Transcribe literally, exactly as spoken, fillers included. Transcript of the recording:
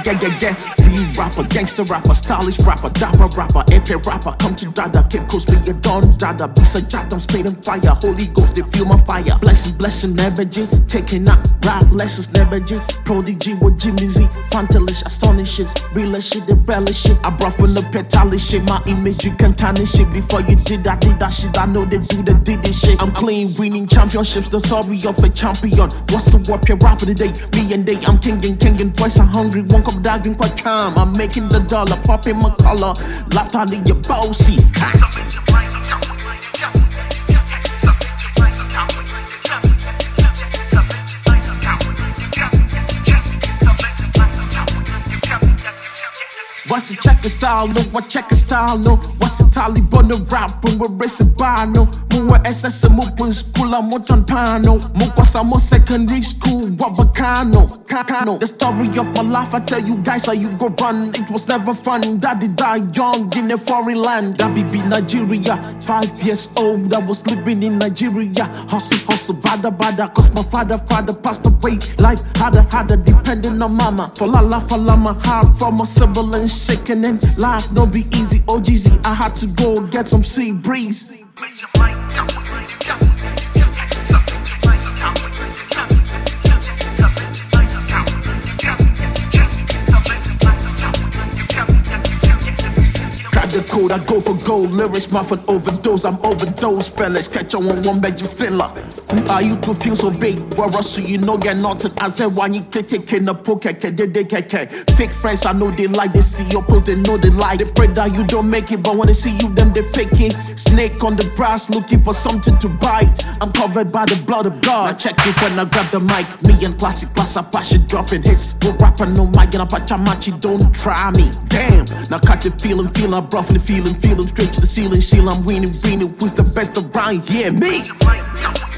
yeah, yeah, yeah. Real rapper, gangster rapper, stylish rapper, dapper rapper, epic rapper. Come to Dada, keep close me, you don't Dada. Be a jot, I'm spitting fire. Holy Ghost, they feel my fire. Blessing, blessing, never G. Taking out rap lessons, never G. Prodigy with Jimmy Z. Fantalish, astonishing. Real shit, the relish shit. I brought from the petalish shit. My image, you can tarnish shit. Before you did, I did that shit. I know they do the did this shit. I'm clean, winning championships. The story of a champion. What's the up your rapper today? Me and they, I'm kingin', kingin'. Boys are hungry, won't come dogging quite calm. I'm making the dollar, popping my collar. Laughed out of your bossy. What's the checker style? No, what checker style? No, what's the Taliban? The rap when we're racing by? No, more S S M open school. I'm much on pano. More some secondary school. Wabakano, Kakano. The story of my life. I tell you guys how you go run. It was never fun. Daddy died young in a foreign land. Daddy be Nigeria. Five years old. I was living in Nigeria. Hustle, hustle, bada, bada. Cause my father, father passed away. Life harder, harder, depending on mama. For la la, for lama, hard from a civil and shaking and life no be easy. O G Z, I had to go get some sea breeze. The code, I go for gold. Lyrics, muffin overdose. I'm overdose, fellas. Catch on one, one beg you filler. Who are you to feel so big? Well, so you know get nothing. I said, why you can't take in the poke? Fake friends, I know they like. They see your post, they know they like. They pray that you don't make it, but when they see you, them they fake it. Snake on the grass, looking for something to bite. I'm covered by the blood of God. I check it when I grab the mic. Me and classic plus I pass it, dropping hits. No rapper, no mic, and I patch machi. Don't try me. Damn, now catch the feeling, feeling. I'm from the feeling, feeling straight to the ceiling, seal. I'm winning, winning. Who's the best around? Yeah, me.